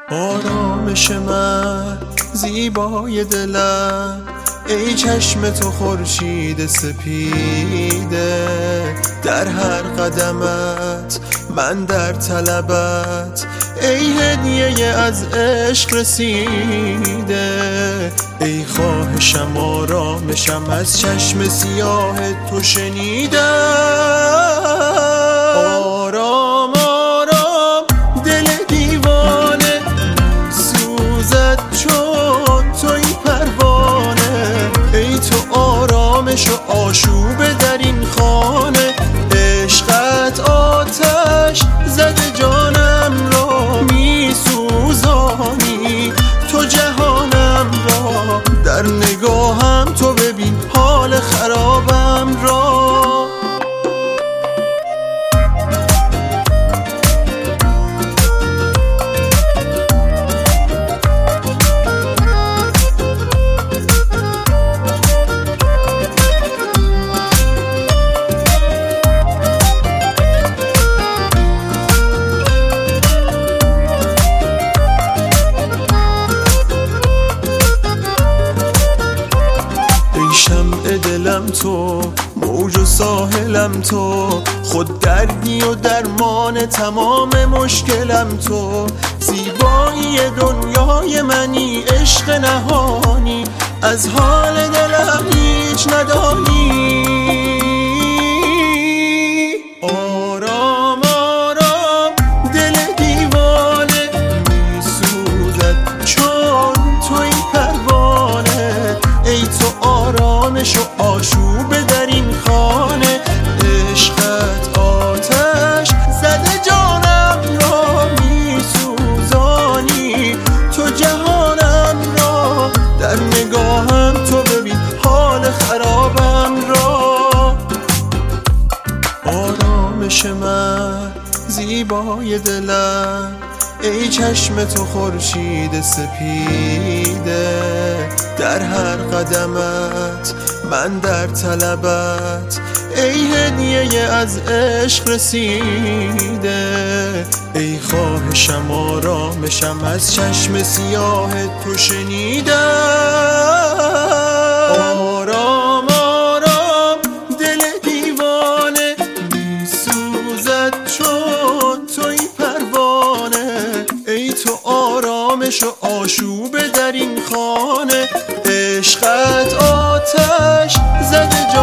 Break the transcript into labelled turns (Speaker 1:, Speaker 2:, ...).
Speaker 1: آرامش من، زیبای دلم، ای چشم تو خورشید سپیده. در هر قدمت من در طلبت، ای هدیه از عشق رسیده. ای خواهشم آرامشم از چشم سیاه تو شنیدم. آرام آرام دل دیوانه سوزد چون توی پروانه. ای تو آرامش و آشوب در این خانه. عشقت آتش زده جانم را می سوزانی. تو جهانم را در نگاهم تو ببین حال خرابم را. شمع دلم تو، موج و ساحلم تو، خود دردی و درمان تمام مشکلم تو. زیبایی دنیای منی، عشق نهانی، از حال دلم هیچ ندانی. آرام آرام دل دیوانه می سوزد چون توی پروانه. ای تو آرامش و آشوب در این خانه. عشقت آتش زده جانم را می سوزانی. تو جهانم را در نگاهم تو ببین حال خرابم را. آرامش من، زیبای دلم، ای چشم تو خورشید سپیده. در هر قدمت من در طلبت، ای هدیه از عشق رسیده. ای خواهشم آرامشم از چشم سیاه تو شنیدم. آرام آرام دل دیوانه می سوزد چون توی پروانه. ای تو آرامش و آشوب در این خانه. عشقت آتش زده